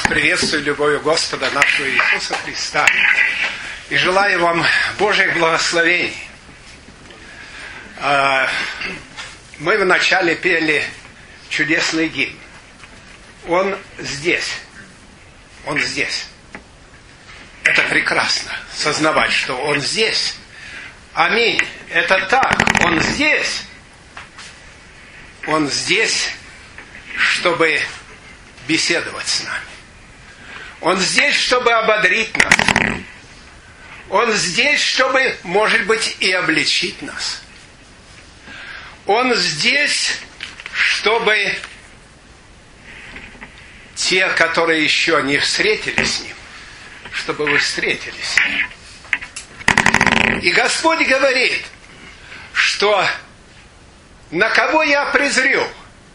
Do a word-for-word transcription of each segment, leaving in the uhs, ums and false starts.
приветствую любовью Господа нашего Иисуса Христа и желаю вам Божьих благословений. Мы вначале пели чудесный гимн. Он здесь. Он здесь. Это прекрасно, сознавать, что Он здесь. Аминь. Это так. Он здесь. Он здесь, чтобы беседовать с нами. Он здесь, чтобы ободрить нас. Он здесь, чтобы, может быть, и обличить нас. Он здесь, чтобы те, которые еще не встретились с Ним, чтобы вы встретились с Ним. И Господь говорит, что на кого я презрю?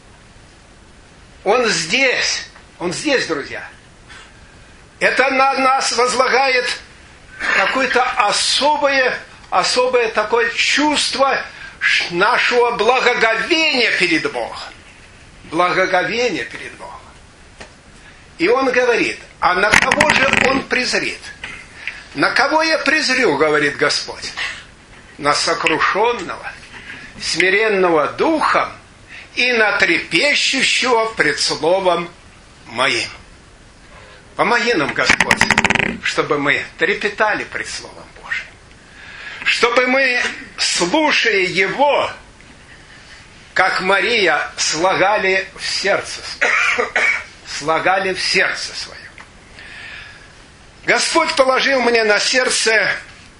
Он здесь. Он здесь, друзья. Это на нас возлагает какое-то особое, особое такое чувство нашего благоговения перед Богом. Благоговения перед Богом. И Он говорит, а на кого же Он презрит? На кого я презрю, говорит Господь? На сокрушенного, смиренного духом и на трепещущего пред словом моим. Помоги нам, Господь, чтобы мы трепетали пред Словом Божиим. Чтобы мы, слушая Его, как Мария, слагали в сердце свое. Слагали в сердце свое. Господь положил мне на сердце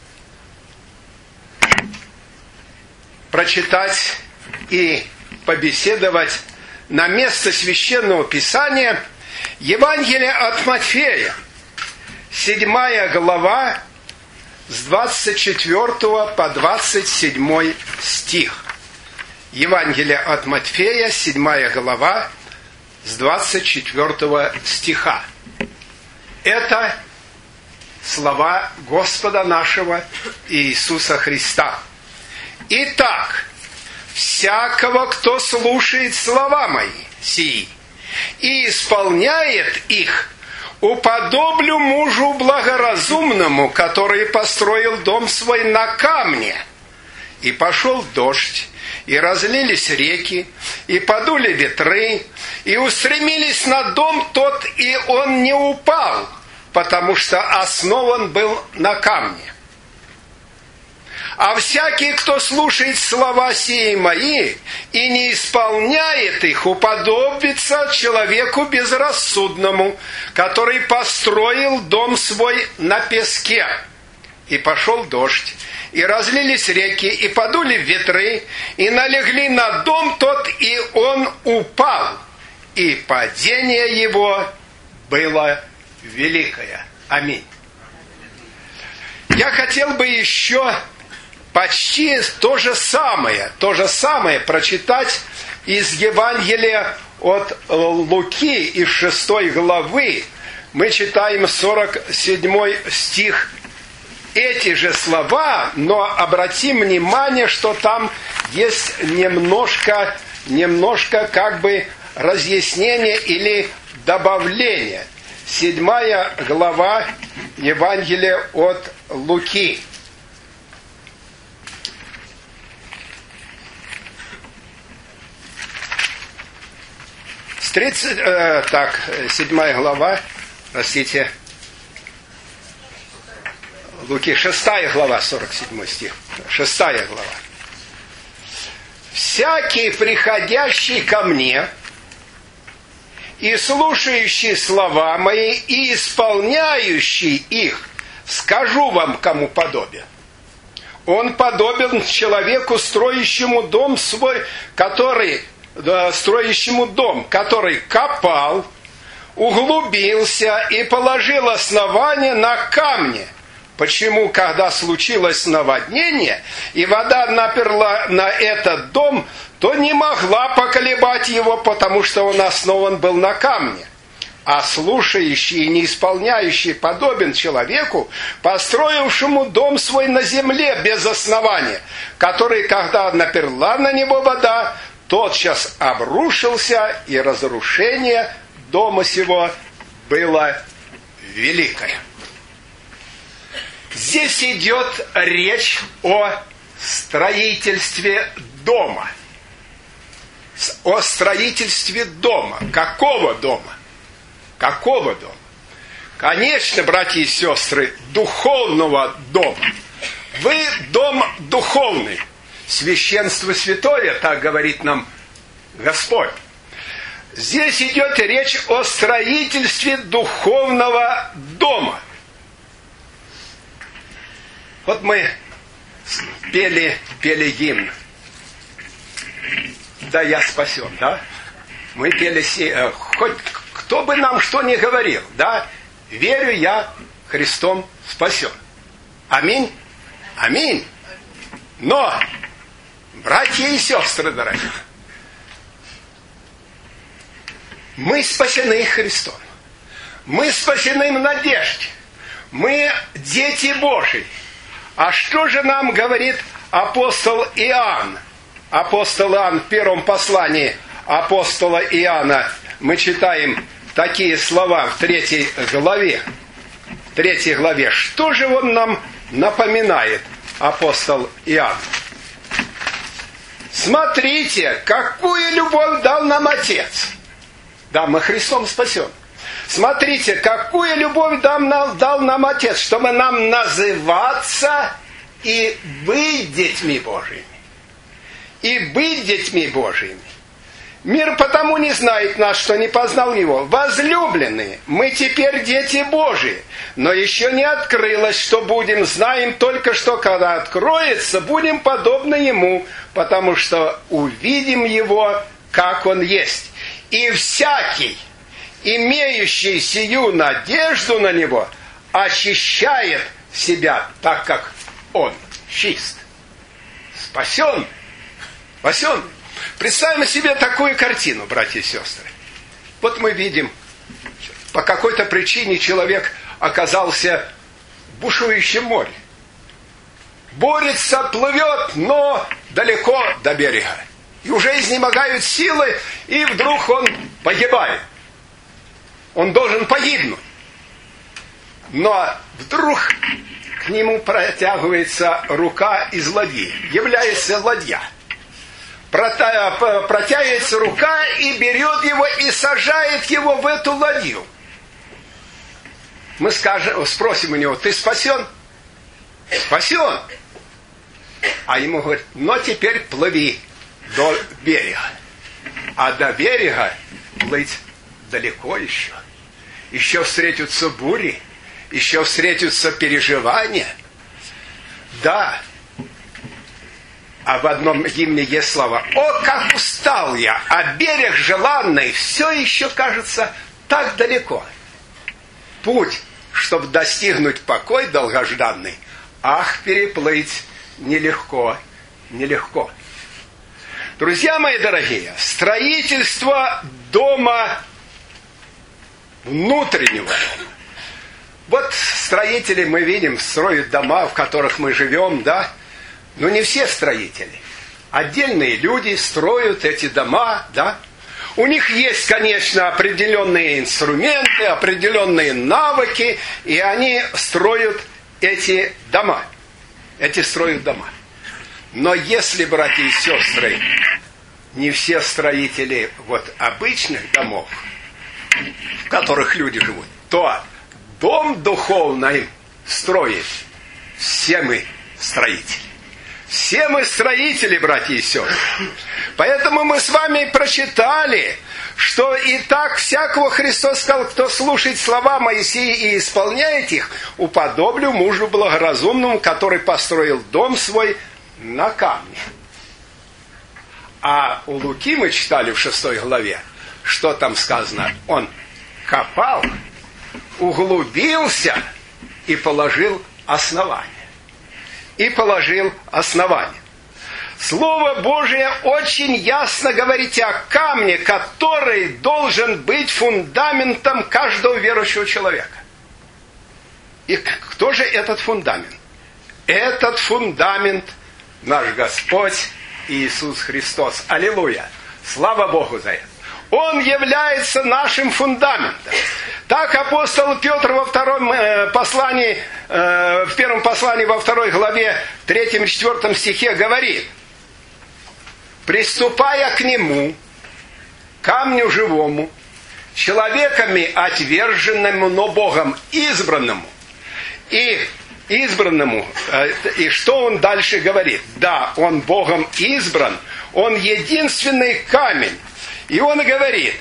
прочитать и побеседовать на место Священного Писания Евангелие от Матфея, седьмая глава, с двадцать четвёртого по двадцать седьмой стих. Евангелие от Матфея, седьмая глава, с двадцать четвёртого стиха. Это слова Господа нашего Иисуса Христа. Итак, всякого, кто слушает слова мои сии и исполняет их, уподоблю мужу благоразумному, который построил дом свой на камне. И пошел дождь, и разлились реки, и подули ветры, и устремились на дом тот, и он не упал, потому что основан был на камне. А всякий, кто слушает слова сии мои и не исполняет их, уподобится человеку безрассудному, который построил дом свой на песке. И пошел дождь, и разлились реки, и подули ветры, и налегли на дом тот, и он упал. И падение его было великое. Аминь. Я хотел бы еще почти то же самое, то же самое прочитать из Евангелия от Луки, из шестой главы. Мы читаем сорок седьмой стих. Эти же слова, но обратим внимание, что там есть немножко, немножко как бы разъяснение или добавление. Седьмая глава Евангелия от Луки. тридцать, э, так, седьмая глава, простите, Луки, шестая глава, сорок седьмой стих, шестая глава. «Всякий, приходящий ко мне и слушающий слова мои и исполняющий их, скажу вам, кому подобен. Он подобен человеку, строящему дом свой, который... строящему дом, который копал, углубился и положил основание на камне. Почему, когда случилось наводнение, и вода наперла на этот дом, то не могла поколебать его, потому что он основан был на камне. А слушающий и не исполняющий подобен человеку, построившему дом свой на земле без основания, который, когда наперла на него вода, тотчас обрушился, и разрушение дома сего было великое. Здесь идет речь о строительстве дома. О строительстве дома. Какого дома? Какого дома? Конечно, братья и сестры, духовного дома. Вы дом духовный. Священство святое, так говорит нам Господь. Здесь идет речь о строительстве духовного дома. Вот мы пели, пели гимн. Да, я спасен, да? Мы пели, хоть кто бы нам что ни говорил, да? Верю я, Христом спасен. Аминь. Аминь. Но, братья и сестры дорогие, мы спасены Христом. Мы спасены в надежде. Мы дети Божии. А что же нам говорит апостол Иоанн? Апостол Иоанн в первом послании апостола Иоанна мы читаем такие слова в третьей главе. В третьей главе. Что же он нам напоминает, апостол Иоанн? Смотрите, какую любовь дал нам Отец. Да, мы Христом спасен. Смотрите, какую любовь дал нам, дал нам Отец, чтобы нам называться и быть детьми Божьими. И быть детьми Божьими. Мир потому не знает нас, что не познал Его. Возлюбленные, мы теперь дети Божьи, но еще не открылось, что будем. Знаем только, что когда откроется, будем подобны Ему, потому что увидим Его, как Он есть. И всякий, имеющий сию надежду на Него, очищает себя, так как Он чист. Спасен. Спасен. Представим себе такую картину, братья и сестры. Вот мы видим, по какой-то причине человек оказался в бушующем море. Борется, плывет, но далеко до берега. И уже изнемогают силы, и вдруг он погибает. Он должен погибнуть. Но вдруг к нему протягивается рука из ладьи. Является ладья. Протягивается рука и берет его и сажает его в эту ладью. Мы скажем, спросим у него: ты спасен? Спасен. А ему говорят: но теперь плыви до берега. А до берега плыть далеко еще. Еще встретятся бури, еще встретятся переживания. Да. А в одном гимне есть слова: «О, как устал я, а берег желанный все еще кажется так далеко». Путь, чтобы достигнуть покой долгожданный, ах, переплыть нелегко, нелегко. Друзья мои дорогие, строительство дома внутреннего. Вот строители, мы видим, строят дома, в которых мы живем, да? Но не все строители. Отдельные люди строят эти дома, да? У них есть, конечно, определенные инструменты, определенные навыки, и они строят эти дома. Эти строят дома. Но если, братья и сестры, не все строители вот обычных домов, в которых люди живут, то дом духовный строить все мы строители. Все мы строители, братья и сестры. Поэтому мы с вами прочитали, что и так всякого Христос сказал: кто слушает слова Моисея и исполняет их, уподоблю мужу благоразумному, который построил дом свой на камне. А у Луки мы читали в шестой главе, что там сказано: он копал, углубился и положил основание. И положил основание. Слово Божие очень ясно говорит о камне, который должен быть фундаментом каждого верующего человека. И кто же этот фундамент? Этот фундамент наш Господь Иисус Христос. Аллилуйя! Слава Богу за это! Он является нашим фундаментом. Так апостол Петр во втором послании, в первом послании во второй главе, третьем и четвертом стихе говорит: «Приступая к нему, камню живому, человеками отверженному, но Богом избранному». И избранному, и что он дальше говорит? Да, он Богом избран, он единственный камень. И он говорит,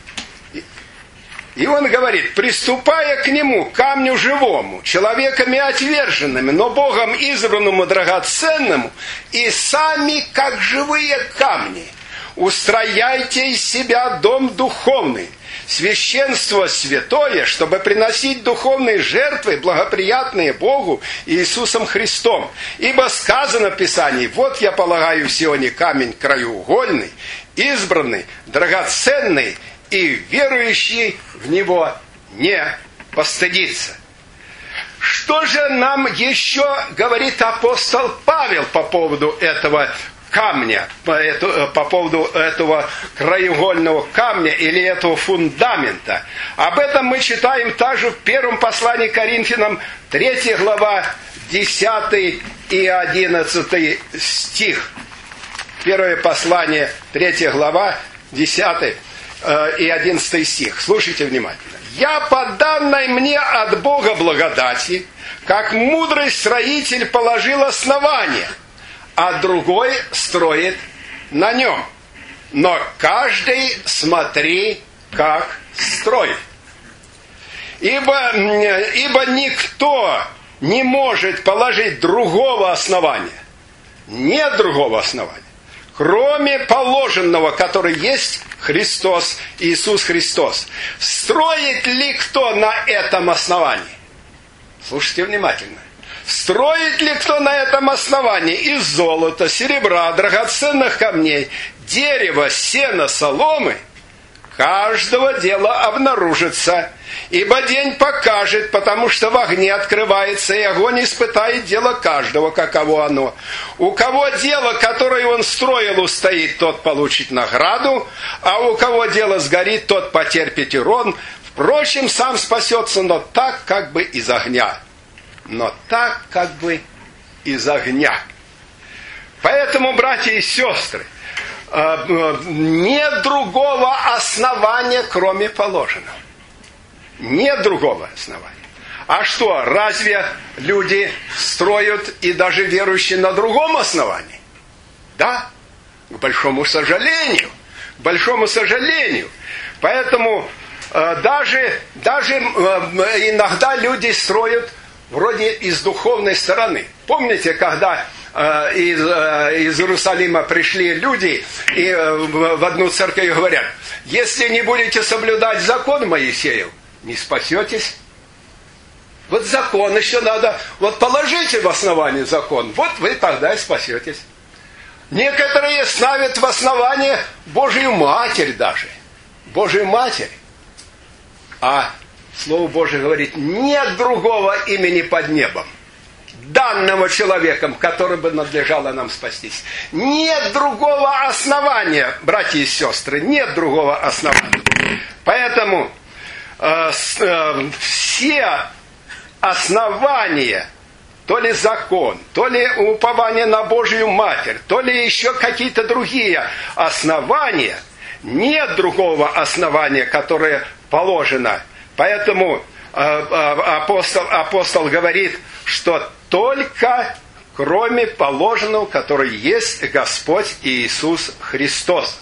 и он говорит, приступая к нему, камню живому, человеками отверженными, но Богом избранному, драгоценному, и сами, как живые камни, устрояйте из себя дом духовный, священство святое, чтобы приносить духовные жертвы, благоприятные Богу Иисусом Христом. Ибо сказано в Писании: вот я полагаю в Сионе камень краеугольный, избранный, драгоценный, и верующий в него не постыдится. Что же нам еще говорит апостол Павел по поводу этого камня, по, это, по поводу этого краеугольного камня или этого фундамента? Об этом мы читаем также в первом послании к Коринфянам, третья глава, десятый и одиннадцатый стих. Первое послание, третья глава, десятый э, и одиннадцатый стих. Слушайте внимательно. «Я по данной мне от Бога благодати, как мудрый строитель положил основание, а другой строит на нем. Но каждый смотри, как строит. Ибо, ибо никто не может положить другого основания, нет другого основания, кроме положенного, который есть Христос, Иисус Христос. Строит ли кто на этом основании?» Слушайте внимательно. «Строит ли кто на этом основании из золота, серебра, драгоценных камней, дерева, сена, соломы? Каждого дела обнаружится, ибо день покажет, потому что в огне открывается, и огонь испытает дело каждого, каково оно. У кого дело, которое он строил, устоит, тот получит награду, а у кого дело сгорит, тот потерпит урон. Впрочем, сам спасется, но так, как бы из огня». Но так, как бы из огня. Поэтому, братья и сестры, нет другого основания, кроме положенного. Нет другого основания. А что, разве люди строят и даже верующие на другом основании? Да, к большому сожалению. К большому сожалению. Поэтому даже, даже иногда люди строят вроде из духовной стороны. Помните, когда э, из, э, из Иерусалима пришли люди и э, в, в одну церковь говорят: если не будете соблюдать закон Моисеев, не спасетесь. Вот закон еще надо, вот положите в основание закон, вот вы тогда и спасетесь. Некоторые ставят в основание Божию Матерь даже. Божию Матерь. А Слово Божие говорит: нет другого имени под небом, данного человеком, которым бы надлежало нам спастись. Нет другого основания, братья и сестры, нет другого основания. Поэтому э, э, все основания, то ли закон, то ли упование на Божию Матерь, то ли еще какие-то другие основания, нет другого основания, которое положено. Поэтому э, апостол, апостол говорит, что только кроме положенного, который есть Господь Иисус Христос.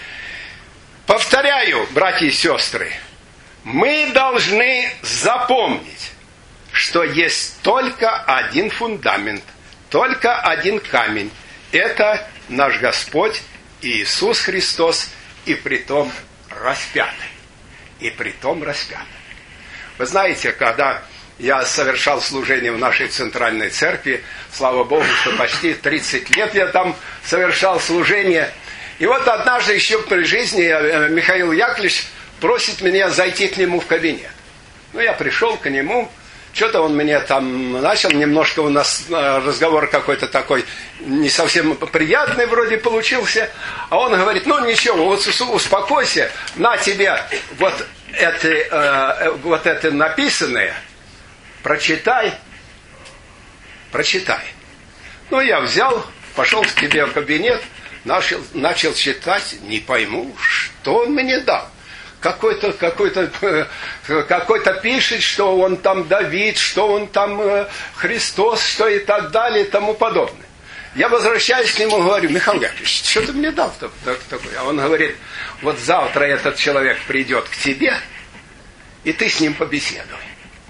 Повторяю, братья и сестры, мы должны запомнить, что есть только один фундамент, только один камень. Это наш Господь Иисус Христос, и притом распятый. И притом распятый. Вы знаете, когда я совершал служение в нашей центральной церкви, слава Богу, что почти тридцать лет я там совершал служение. И вот однажды еще при жизни Михаил Яковлевич просит меня зайти к нему в кабинет. Ну, я пришел к нему, Что-то он мне там начал, немножко у нас разговор какой-то такой не совсем приятный вроде получился. А он говорит, ну ничего, вот успокойся, на тебе вот это, э, вот это написанное, прочитай, прочитай. Ну, я взял, пошел к тебе в кабинет, начал, начал читать, не пойму, что он мне дал. Какой-то, какой-то, какой-то пишет, что он там Давид, что он там Христос, что и так далее, и тому подобное. Я возвращаюсь к нему, говорю, Михаил Яковлевич, что ты мне дал такое? А он говорит, вот завтра этот человек придет к тебе, и ты с ним побеседуй.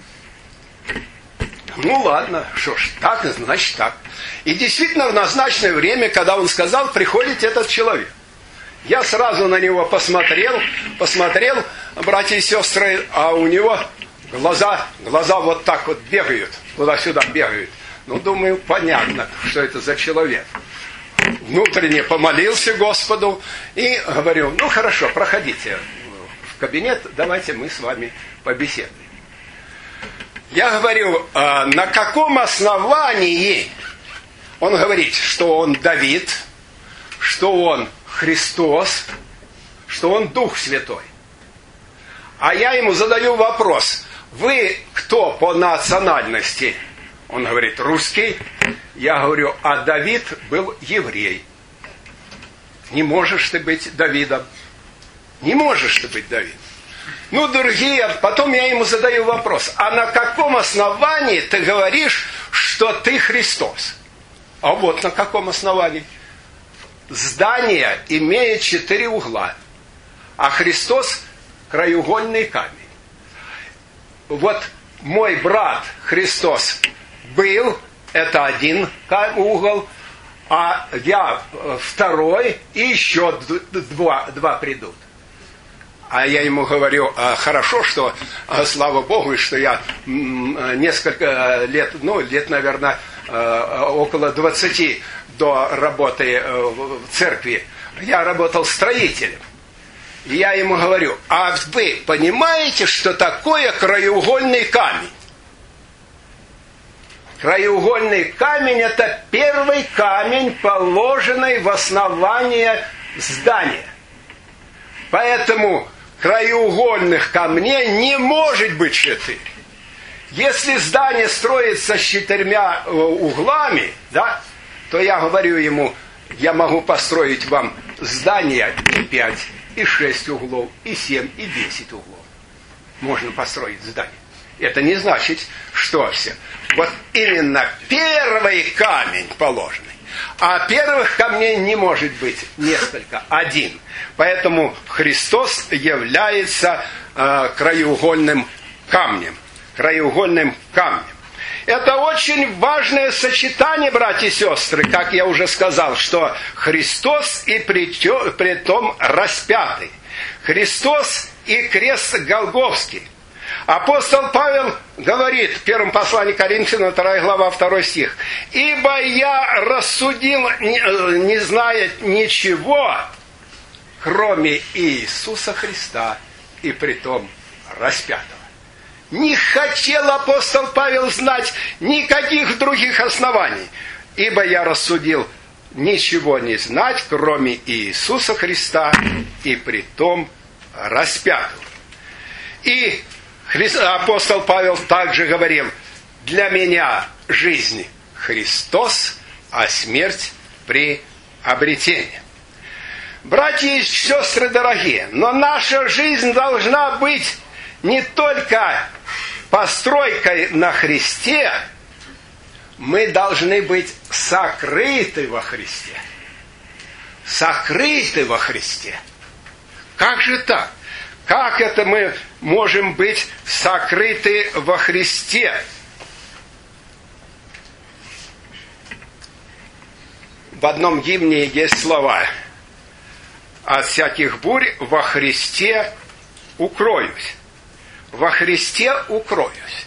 Ну ладно, что ж, так, значит так. И действительно в назначенное время, когда он сказал, приходит этот человек. Я сразу на него посмотрел, посмотрел, братья и сестры, а у него глаза, глаза вот так вот бегают, туда-сюда бегают. Ну, думаю, понятно, что это за человек. Внутренне помолился Господу и говорю, ну хорошо, проходите в кабинет, давайте мы с вами побеседуем. Я говорю, а на каком основании он говорит, что он Давид, что он Христос, что он Дух Святой. А я ему задаю вопрос, вы кто по национальности? Он говорит, русский. Я говорю, а Давид был еврей. Не можешь ты быть Давидом. Не можешь ты быть Давидом. Ну, другие, потом я ему задаю вопрос, а на каком основании ты говоришь, что ты Христос? А вот на каком основании. Здание имеет четыре угла, а Христос краеугольный камень. Вот мой брат Христос был, это один угол, а я второй, и еще два, два придут. А я ему говорю, хорошо, что, слава Богу, что я несколько лет, ну, лет, наверное, около двадцати до работы в церкви, я работал строителем. И я ему говорю, а вы понимаете, что такое краеугольный камень? Краеугольный камень – это первый камень, положенный в основание здания. Поэтому краеугольных камней не может быть четыре. Если здание строится с четырьмя углами, да, то я говорю ему, я могу построить вам здание и пять, и шесть углов, и семь, и десять углов. Можно построить здание. Это не значит, что все. Вот именно первый камень положенный. А первых камней не может быть несколько, один. Поэтому Христос является э, краеугольным камнем. Краеугольным камнем. Это очень важное сочетание, братья и сестры, как я уже сказал, что Христос и притом распятый. Христос и крест Голгофский. Апостол Павел говорит в первом послании к Коринфянам, вторая глава, второй стих. «Ибо я рассудил, не, не зная ничего, кроме Иисуса Христа и притом распятого». Не хотел апостол Павел знать никаких других оснований. «Ибо я рассудил ничего не знать, кроме Иисуса Христа и притом распятого». И апостол Павел также говорил, для меня жизнь Христос, а смерть приобретение. Братья и сестры дорогие, но наша жизнь должна быть не только постройкой на Христе, мы должны быть сокрыты во Христе. Сокрыты во Христе. Как же так? Как это мы можем быть сокрыты во Христе? В одном гимне есть слова: «От всяких бурь во Христе укроюсь». Во Христе укроюсь.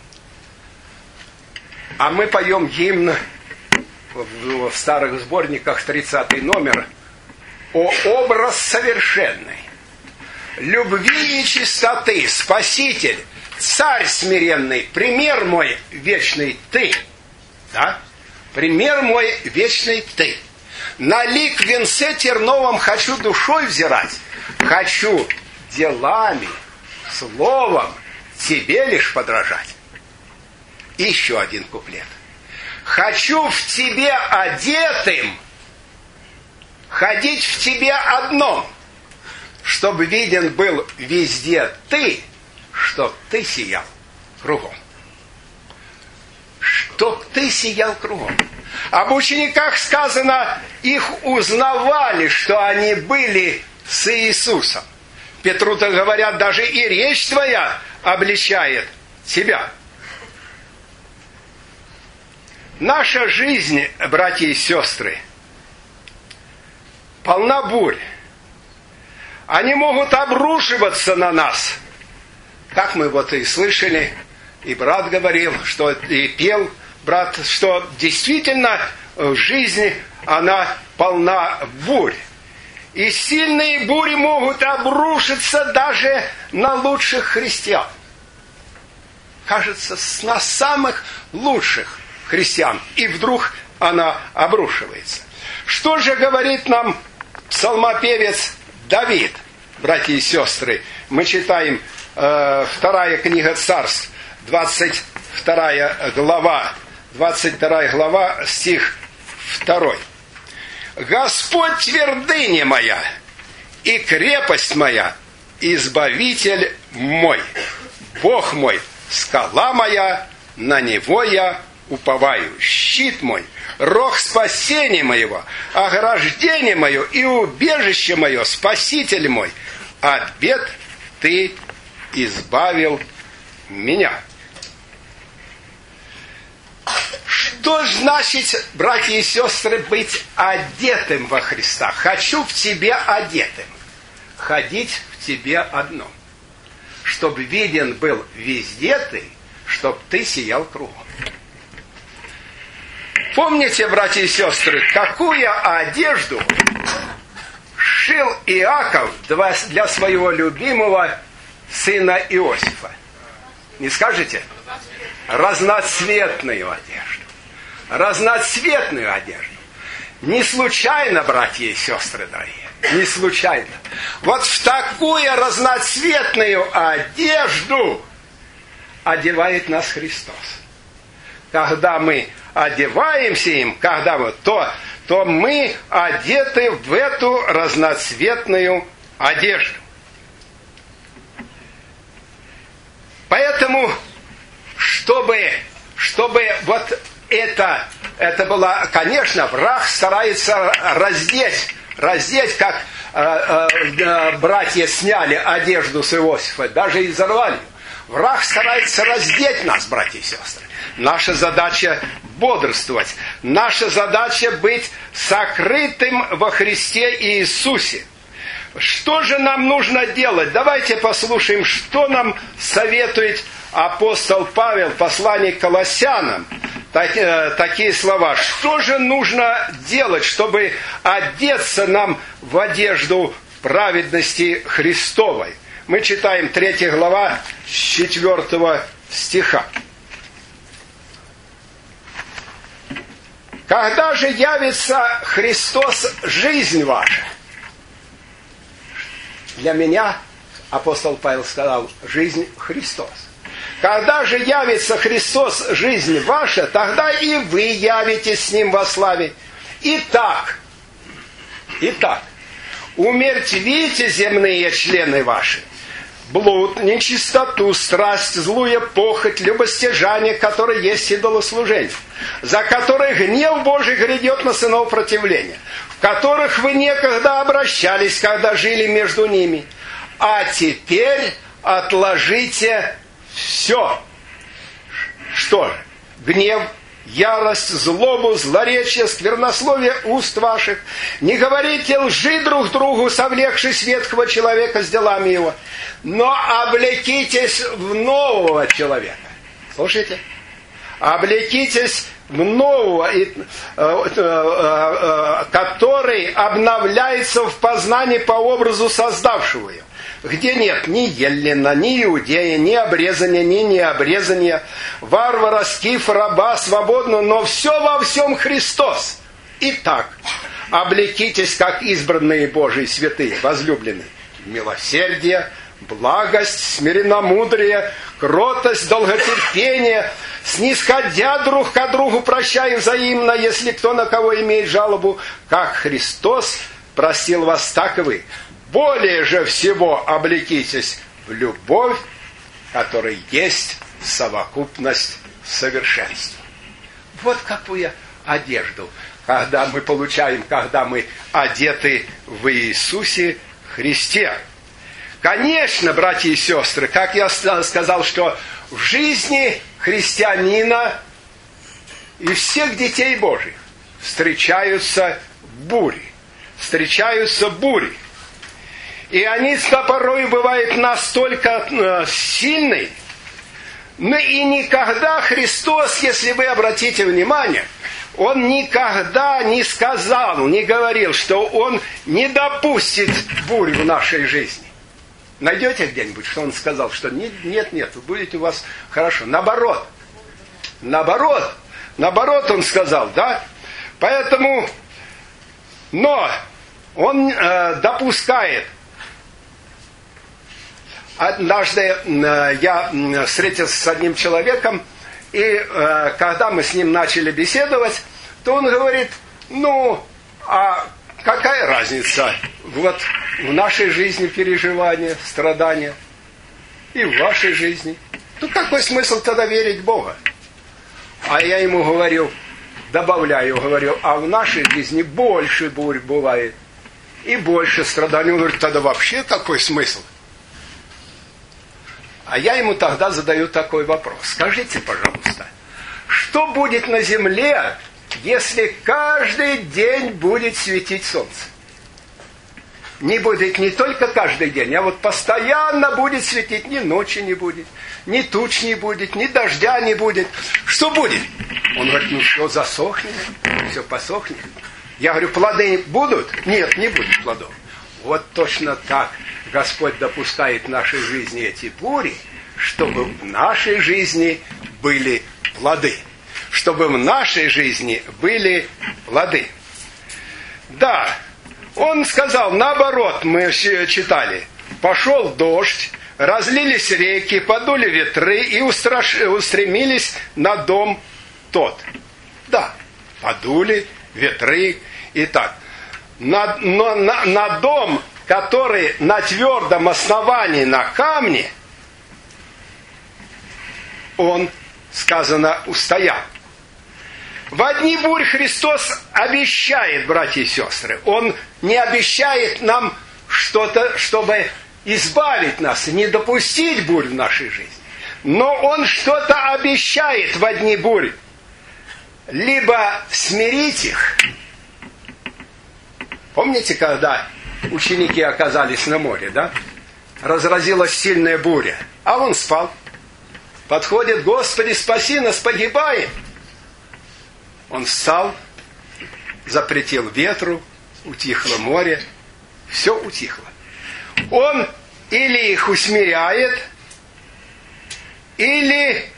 А мы поем гимн в старых сборниках, тридцатый номер, «О образ совершенный, любви и чистоты, Спаситель, царь смиренный, пример мой вечный ты. Да? Пример мой вечный ты. На лик в венце терновом хочу душой взирать, хочу делами, словом тебе лишь подражать. Еще один куплет. Хочу в тебе одетым ходить в тебе одном, чтобы виден был везде ты, чтоб ты сиял кругом. Чтоб ты сиял кругом. Об учениках сказано, их узнавали, что они были с Иисусом. Петру-то говорят, даже и речь твоя обличает тебя. Наша жизнь, братья и сестры, полна бурь. Они могут обрушиваться на нас. Как мы вот и слышали, и брат говорил, что и пел брат, что действительно жизнь, она полна бурь. И сильные бури могут обрушиться даже на лучших христиан. Кажется, на самых лучших христиан. И вдруг она обрушивается. Что же говорит нам псалмопевец Давид, братья и сестры? Мы читаем э, вторая книга Царств, двадцать вторая глава, двадцать вторая глава, стих второй. «Господь твердыня моя и крепость моя, избавитель мой, Бог мой, скала моя, на Него я уповаю, щит мой, рог спасения моего, ограждение мое и убежище мое, спаситель мой, от бед ты избавил меня». Что значит, братья и сестры, быть одетым во Христа? Хочу в тебе одетым. Ходить в тебе одном. Чтобы виден был везде ты, чтоб ты сиял кругом. Помните, братья и сестры, какую одежду шил Иаков для своего любимого сына Иосифа? Не скажете? Разноцветную одежду. Разноцветную одежду. Не случайно, братья и сестры дорогие, не случайно. Вот в такую разноцветную одежду одевает нас Христос. Когда мы одеваемся им, когда мы, то, то мы одеты в эту разноцветную одежду. Поэтому, чтобы, чтобы вот это, это было, конечно, враг старается раздеть, раздеть, как э, э, братья сняли одежду с Иосифа, даже и взорвали. Враг старается раздеть нас, братья и сестры. Наша задача бодрствовать. Наша задача быть сокрытым во Христе Иисусе. Что же нам нужно делать? Давайте послушаем, что нам советует апостол Павел в послании к Колоссянам. Так, э, такие слова. Что же нужно делать, чтобы одеться нам в одежду праведности Христовой? Мы читаем третья глава с четвертого стиха. «Когда же явится Христос, жизнь ваша?» Для меня, апостол Павел сказал, жизнь Христос. «Когда же явится Христос, жизнь ваша, тогда и вы явитесь с Ним во славе. Итак, итак, умертвите земные члены ваши, блуд, нечистоту, страсть, злую похоть, любостяжание, которое есть идолослужение, за которое гнев Божий грядет на сынов противления, в которых вы некогда обращались, когда жили между ними. А теперь отложите все». Что же? Гнев, ярость, злобу, злоречие, сквернословие уст ваших. Не говорите лжи друг другу, совлекшись ветхого человека с делами его, но облекитесь в нового человека. Слушайте? Облекитесь в нового, который обновляется в познании по образу создавшего его. где нет ни Еллина, ни Иудея, ни обрезания, ни необрезания, варвара, скифа, раба, свободного, но все во всем Христос. Итак, облекитесь, как избранные Божии святые, возлюбленные, милосердие, благость, смиренномудрие, кротость, долготерпение, снисходя друг к другу, прощая взаимно, если кто на кого имеет жалобу, как Христос просил вас, так и вы. Более же всего облекитесь в любовь, которая есть совокупность совершенства. Вот какую одежду, когда мы получаем, когда мы одеты в Иисусе Христе. Конечно, братья и сестры, как я сказал, что в жизни христианина и всех детей Божьих встречаются бури, встречаются бури. И они порой бывают настолько сильны, но и никогда Христос, если вы обратите внимание, Он никогда не сказал, не говорил, что Он не допустит бурь в нашей жизни. Найдете где-нибудь, что Он сказал, что нет, нет, нет, будете у вас хорошо. Наоборот, наоборот, наоборот Он сказал, да? Поэтому, но Он э, допускает. Однажды э, я встретился с одним человеком, и э, когда мы с ним начали беседовать, то он говорит, ну, а какая разница вот в нашей жизни переживания, страдания и в вашей жизни? Ну, какой смысл тогда верить в Бога? А я ему говорю, добавляю, говорю, а в нашей жизни больше бурь бывает и больше страданий. Он говорит, тогда вообще какой смысл? А я ему тогда задаю такой вопрос. Скажите, пожалуйста, что будет на земле, если каждый день будет светить солнце? Не будет не только каждый день, а вот постоянно будет светить, ни ночи не будет, ни туч не будет, ни дождя не будет. Что будет? Он говорит, ну что, засохнет, все посохнет. Я говорю, плоды будут? Нет, не будет плодов. Вот точно так Господь допускает в нашей жизни эти бури, чтобы в нашей жизни были плоды. Чтобы в нашей жизни были плоды. Да, Он сказал, наоборот, мы читали, пошел дождь, разлились реки, подули ветры и устраш... устремились на дом тот. Да, подули ветры и так. На, но на, на дом, который на твердом основании, на камне, он, сказано, устоял. В одни бурь Христос обещает, братья и сестры. Он не обещает нам что-то, чтобы избавить нас, не допустить бурь в нашей жизни. Но Он что-то обещает в одни бурь. Либо смирить их. Помните, когда ученики оказались на море, да? Разразилась сильная буря, а он спал. Подходит, Господи, спаси нас, погибаем. Он встал, запретил ветру, утихло море, все утихло. Он или их усмиряет, или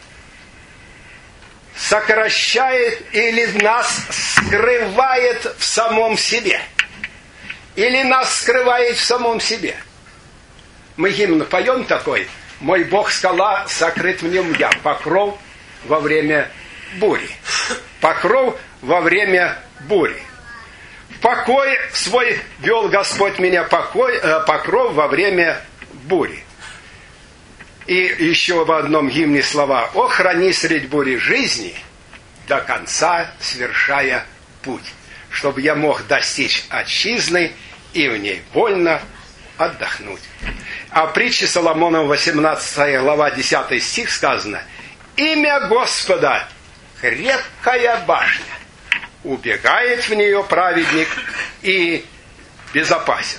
сокращает, или нас скрывает в самом себе. Или нас скрывает в самом себе. Мы гимн поем такой, «Мой Бог скала, сокрыт в нем я, покров во время бури». Покров во время бури. В покой свой вел Господь меня, покой, э, покров во время бури. И еще в одном гимне слова: «О, храни средь бури жизни, до конца свершая путь, чтобы я мог достичь отчизны и в ней вольно отдохнуть». А в притче Соломонова, восемнадцатая глава, десятый стих сказано: «Имя Господа крепкая башня, убегает в нее праведник и безопасен».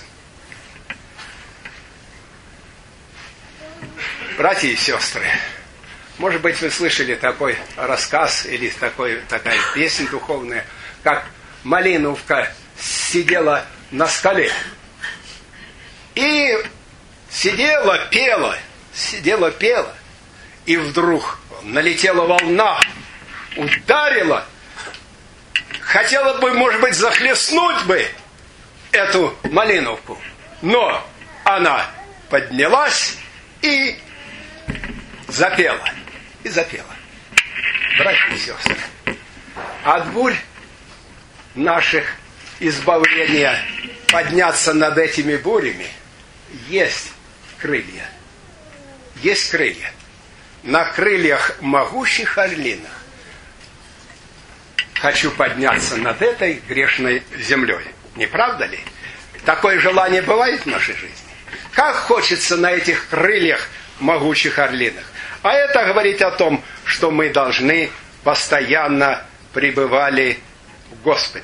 Братья и сестры, может быть, вы слышали такой рассказ или такой, такая песня духовная, как Малиновка сидела на скале. И сидела, пела, сидела, пела, и вдруг налетела волна, ударила, хотела бы, может быть, захлестнуть бы эту малиновку, но она поднялась и запела, и запела. Братья и сестры, от бурь наших избавления подняться над этими бурями есть крылья. Есть крылья. На крыльях могущих орлиных хочу подняться над этой грешной землей. Не правда ли? Такое желание бывает в нашей жизни. Как хочется на этих крыльях могучих орлиных. А это говорит о том, что мы должны постоянно пребывали в Господе.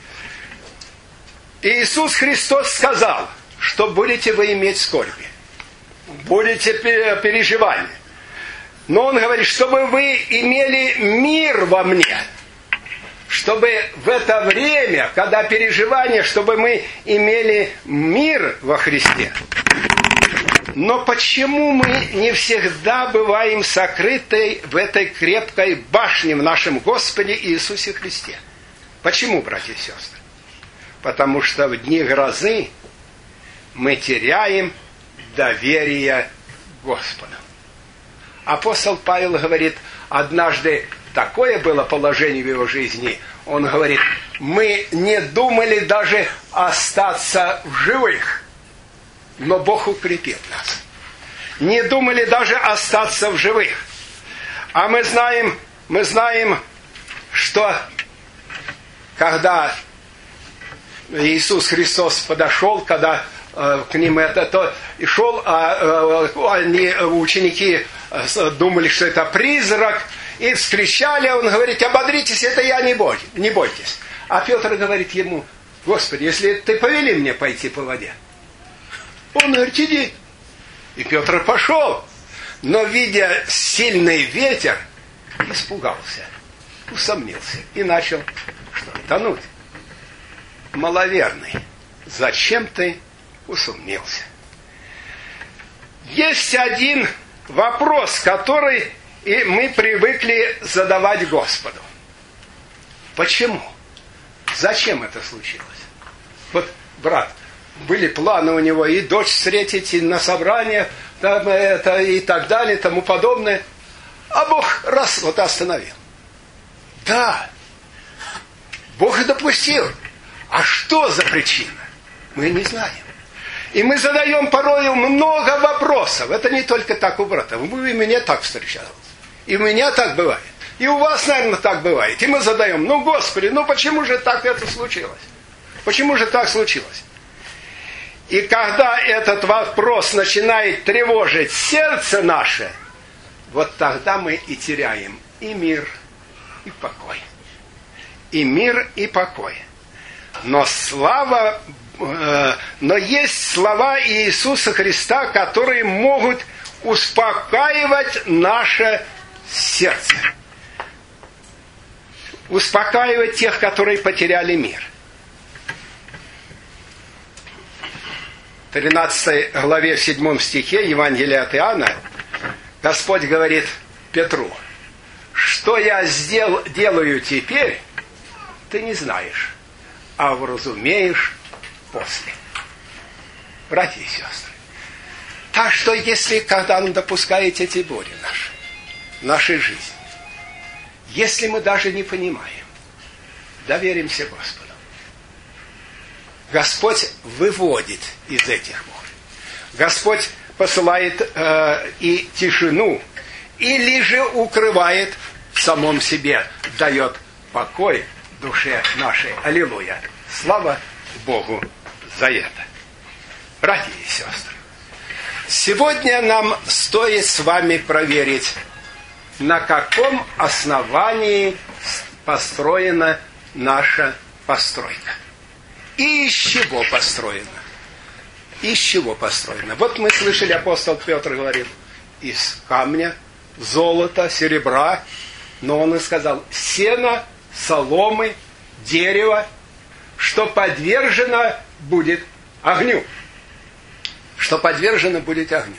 И Иисус Христос сказал, что будете вы иметь скорби, будете переживания. Но Он говорит, чтобы вы имели мир во мне. Чтобы в это время, когда переживания, чтобы мы имели мир во Христе. Но почему мы не всегда бываем сокрыты в этой крепкой башне в нашем Господе Иисусе Христе? Почему, братья и сестры? Потому что в дни грозы мы теряем доверие Господу. Апостол Павел говорит, однажды такое было положение в его жизни, он говорит, мы не думали даже остаться в живых, но Бог укрепит нас. Не думали даже остаться в живых. А мы знаем, мы знаем, что когда Иисус Христос подошел, когда э, к ним это, то и шел, а э, они, ученики э, думали, что это призрак, и вскричали, он говорит, ободритесь, это я, не бойтесь, не бойтесь. А Петр говорит ему, Господи, если ты повели мне пойти по воде. Он говорит, иди. И Петр пошел, но, видя сильный ветер, испугался, усомнился и начал что, тонуть. Маловерный, зачем ты усомнился? Есть один вопрос, который и мы привыкли задавать Господу. Почему? Зачем это случилось? Вот, брат, были планы у него и дочь встретить, и на собрание, там, это, и так далее, и тому подобное. А Бог раз вот остановил. Да, Бог и допустил. А что за причина? Мы не знаем. И мы задаем порою много вопросов. Это не только так у брата. Вы и меня так встречались. И у меня так бывает. И у вас, наверное, так бывает. И мы задаем, ну, Господи, ну почему же так это случилось? Почему же так случилось? И когда этот вопрос начинает тревожить сердце наше, вот тогда мы и теряем и мир, и покой. И мир, и покой. Но слава, э, но есть слова Иисуса Христа, которые могут успокаивать наше сердце. Успокаивать тех, которые потеряли мир. В тринадцатой главе, в седьмом стихе Евангелия от Иоанна Господь говорит Петру, что я сдел, делаю теперь, ты не знаешь, а вразумеешь после. Братья и сестры, так что если, когда Он допускает эти бури наши, в нашей жизни, если мы даже не понимаем, доверимся Господу. Господь выводит из этих бурь. Господь посылает э, и тишину, или же укрывает в самом себе, дает покой душе нашей. Аллилуйя. Слава Богу за это. Братья и сестры, сегодня нам стоит с вами проверить, на каком основании построена наша постройка. И из чего построена? Из чего построена? Вот мы слышали, апостол Петр говорил, из камня, золота, серебра, но он и сказал, сена, соломы, дерево, что подвержено будет огню. что подвержены будете огню.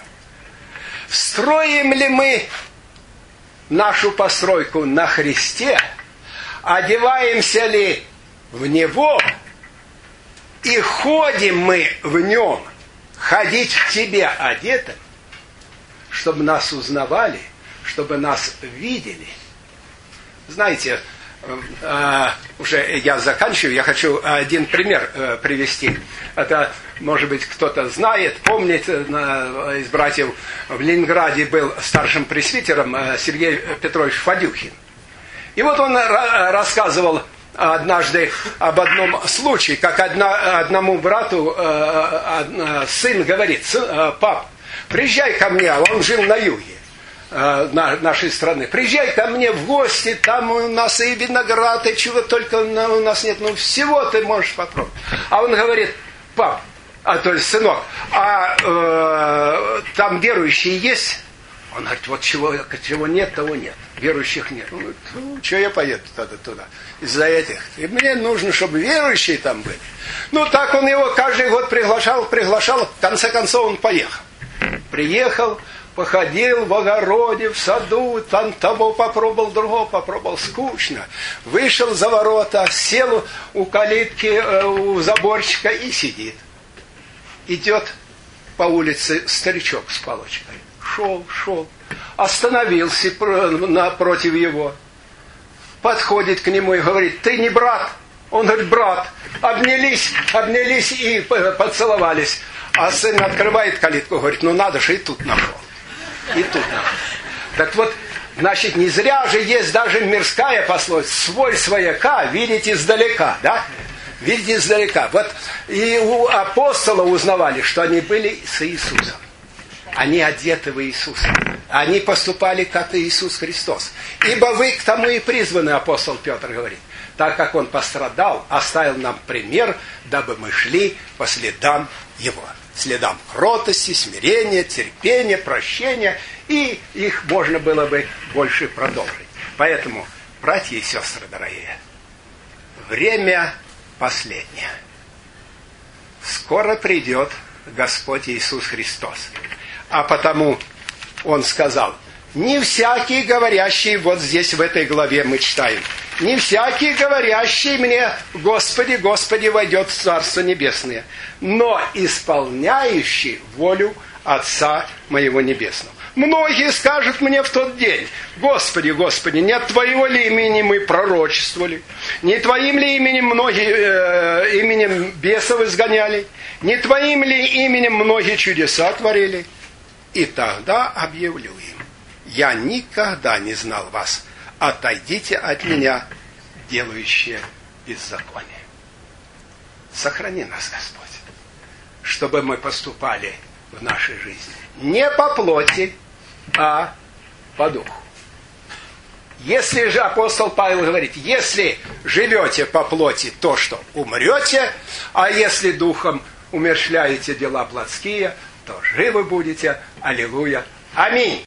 Строим ли мы нашу постройку на Христе, одеваемся ли в Него, и ходим мы в Нем, ходить в Тебе одетым, чтобы нас узнавали, чтобы нас видели. Знаете, э, уже я заканчиваю, я хочу один пример э, привести. Это, может быть, кто-то знает, помнит, э, из братьев в Ленинграде был старшим пресвитером э, Сергей Петрович Фадюхин. И вот он ра- рассказывал однажды об одном случае, как одна, одному брату э, э, сын говорит: э, пап, приезжай ко мне, он жил на юге э, на, нашей страны, приезжай ко мне в гости, там у нас и виноград, и чего только у нас нет, ну всего ты можешь попробовать. А он говорит: пап, а то есть сынок, а э, там верующие есть? Он говорит: вот чего, чего нет, того нет. Верующих нет. Он говорит: ну, что я поеду тогда туда? Из-за этих. И мне нужно, чтобы верующие там были. Ну, так он его каждый год приглашал, приглашал. В конце концов он поехал. Приехал, походил в огороде, в саду, там того попробовал, другого попробовал. Скучно. Вышел за ворота, сел у калитки, у заборчика и сидит. Идет по улице старичок с палочкой. Шел, шел. Остановился напротив его. Подходит к нему и говорит: ты не брат? Он говорит: брат. Обнялись, обнялись и поцеловались. А сын открывает калитку, говорит: ну надо же, и тут нашел. И тут нашел. Так вот, значит, не зря же есть даже мирская пословица: свой свояка видеть издалека, да? Видеть издалека. Вот и у апостола узнавали, что они были с Иисусом. Они одеты в Иисуса. Они поступали, как Иисус Христос. Ибо вы к тому и призваны, апостол Петр говорит, так как Он пострадал, оставил нам пример, дабы мы шли по следам Его. Следам кротости, смирения, терпения, прощения. И их можно было бы больше продолжить. Поэтому, братья и сестры дорогие, время последнее. Скоро придет Господь Иисус Христос. А потому Он сказал: не всякий говорящий, вот здесь в этой главе мы читаем, не всякий говорящий мне: Господи, Господи, войдет в Царство Небесное, но исполняющий волю Отца моего Небесного. Многие скажут мне в тот день: Господи, Господи, не от Твоего ли имени мы пророчествовали? Не Твоим ли именем многие, э, именем бесов изгоняли? Не Твоим ли именем многие чудеса творили? И тогда объявлю им: я никогда не знал вас. Отойдите от меня, делающие беззаконие. Сохрани нас, Господь, чтобы мы поступали в нашей жизни не по плоти, а по духу. Если же апостол Павел говорит: если живете по плоти, то что умрете, а если духом умерщвляете дела плотские, то живы будете. Аллилуйя. Аминь.